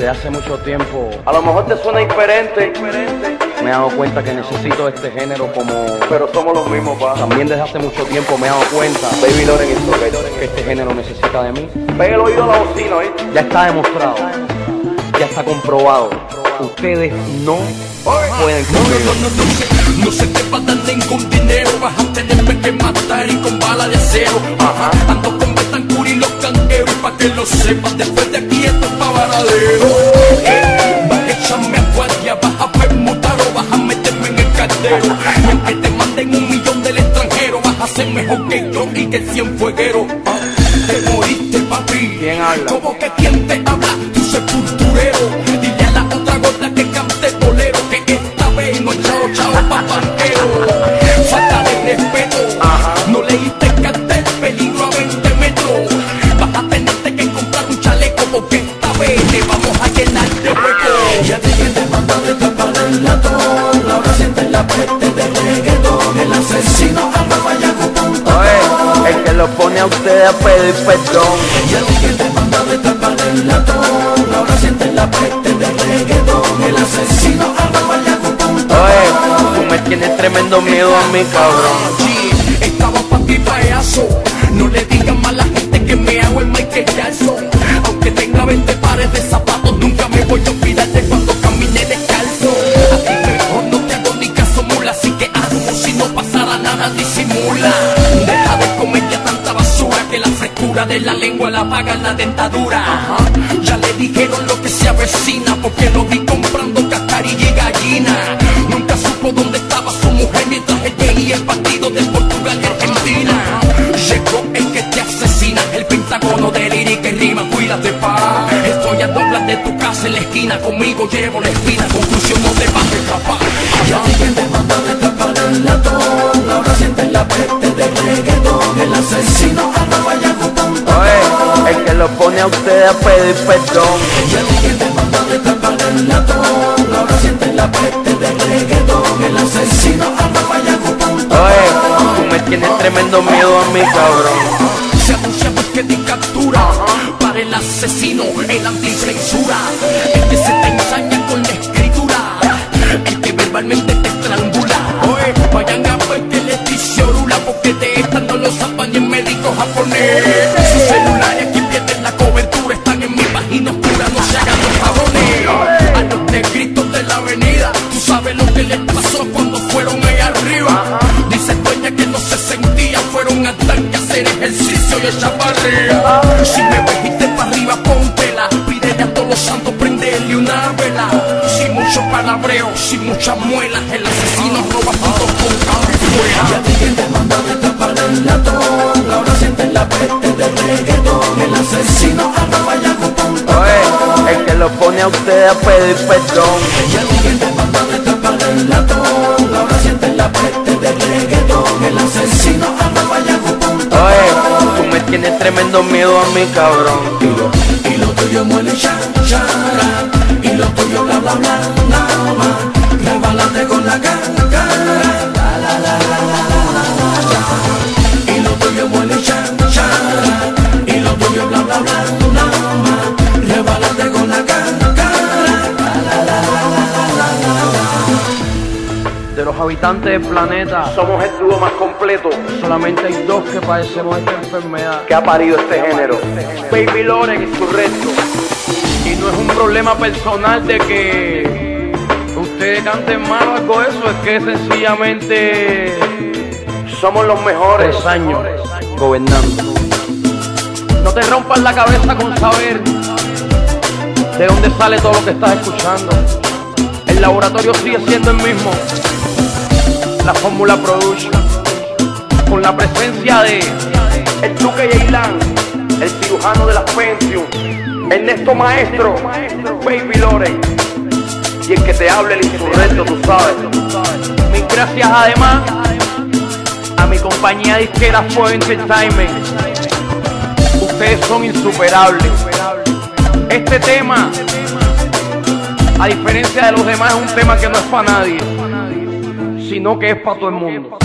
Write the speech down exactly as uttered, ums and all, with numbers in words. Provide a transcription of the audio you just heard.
Desde hace mucho tiempo, a lo mejor te suena diferente, me he dado cuenta que necesito este género como... Pero somos los mismos, pa. También desde hace mucho tiempo me he dado cuenta, Baby Loren y Soler, que este género necesita de mí. Pega el oído a la bocina, ¿eh? Ya está demostrado, ya está comprobado. Ustedes no pueden conmigo. No, no, no, no, se, no se te va a dar ningún dinero. Vas a tenerme que matar y con bala de acero. Ajá. Ando con Betancur y los cangueros. Y pa' que lo sepas, después de aquí esto es pa' varadero. Eh, vas a echarme a guardia, vas a permutar o vas a meterme en el caldero. Y aunque te manden un millón del extranjero, vas a ser mejor que yo y que cien fuegueros. Ah, te moriste, papi. ¿Quién habla? ¿Cómo que quién te habla? Tu sepulturero. Dile a la otra gorda que cante bolero, que esta vez no chao chao pa' banquero. Falta de respeto. Ajá. No leíste el cartel, peligro a veinte metros. Vas a tenerte que comprar un chaleco, porque esta vez te vamos a llenar de hueco. Ya te que te manda de tapar el latón. Ahora sientes la peste de reggaetón. El asesino arroba yahoo punto com. Oye, el que lo pone a ustedes a pedir perdón. Ya te que te manda de tapar el latón. Ahora sientes la peste de reggaetón. El asesino arroba yahoo punto com. Oye, tú me tienes tremendo miedo a mí, cabrón. Sí, estaba pa' ti payaso. No le digan más a la gente que me hago el Michael Jackson. Aunque tenga veinte pares de zapatos, nunca me voy a olvidar de cuando caminé descalzo. A ti mejor no te hago ni caso, mula, así que haz como si no pasara nada, disimula. Deja de comer ya tanta basura, que la frescura de la lengua la paga la dentadura. Ajá. Ya le dijeron lo que se avecina, porque lo vi comprando cascarilla y gallina. Nunca supo dónde estaba su mujer mientras él veía el partido de Portugal y Argentina. Llegó el que te asesina, el pentágono de lírica y rima, cuídate, pa. Estoy a doblas de tu casa en la esquina, conmigo llevo la espina, conclusión no te vas a escapar. Ya alguien te manda de tapar el latón, ahora sientes la peste de reggaetón. El asesino arroba yahoo punto com. Oye, el que lo pone a ustedes a pedir perdón. Ya alguien te manda de tapar el latón, ahora sientes la peste de reggaetón. El asesino arroba yahoo punto com. Oye, tú me tienes tremendo miedo a mí, cabrón. Se anuncia búsqueda y captura para el asesino, el anticensura, el que se te ensaña con la escritura, el que verbalmente te estrangula. Oye, vayan a ver que les dice orula, porque de esta no lo saben ni el médico japonés. Sus celulares aquí pierden la cobertura, están en mi página oscura, no se hagan los jabones. A los negritos de la avenida, tú sabes lo que les pasó cuando fueron ahí arriba. Dice dueña que no se sentían, fueron al tanque a hacer ejercicio y echar para arriba. Si me vejiste para arriba, póntela. Pídele a todos los santos prenderle una vela. Sin mucho palabreo, sin muchas muelas, el asesino roba punto com. Ya alguien te manda de tapar el latón, ahora sientes la peste de reggaetón. El asesino arroba yahoo punto com. Oye, el que lo pone a ustedes a pedir perdón. Ya alguien te manda de tapar el latón, ahora sientes la peste de reggaetón. El asesino arroba yahoo punto com. Oye, tú me tienes tremendo miedo a mí, cabrón. Y lo, y lo tuyo muele cha, chara, y lo tuyo bla bla bla, nada más. Rebálate con la cara, la la la la la la la. Y lo tuyo muele cha, chara, y lo tuyo bla bla bla, nada más. Rebálate con la cara, la la la la la la. De los habitantes del planeta, somos el dúo más completo. Solamente hay dos que padecemos esta enfermedad que ha parido este género, Baby Loren y su resto. Y no es un problema personal de que ustedes canten mal o algo de eso, es que sencillamente somos los mejores. Tres años gobernando. No te rompas la cabeza con saber de dónde sale todo lo que estás escuchando. El laboratorio sigue siendo el mismo. La Fórmula Production, con la presencia de el Duque Yailan, el cirujano de las Pentium, Ernesto Maestro, Baby Loren, y el que te hable el insurrecto, tú sabes. Mis gracias además a mi compañía disquera Fue Entertainment. Ustedes son insuperables. Este tema, a diferencia de los demás, es un tema que no es para nadie, sino que es para todo el mundo.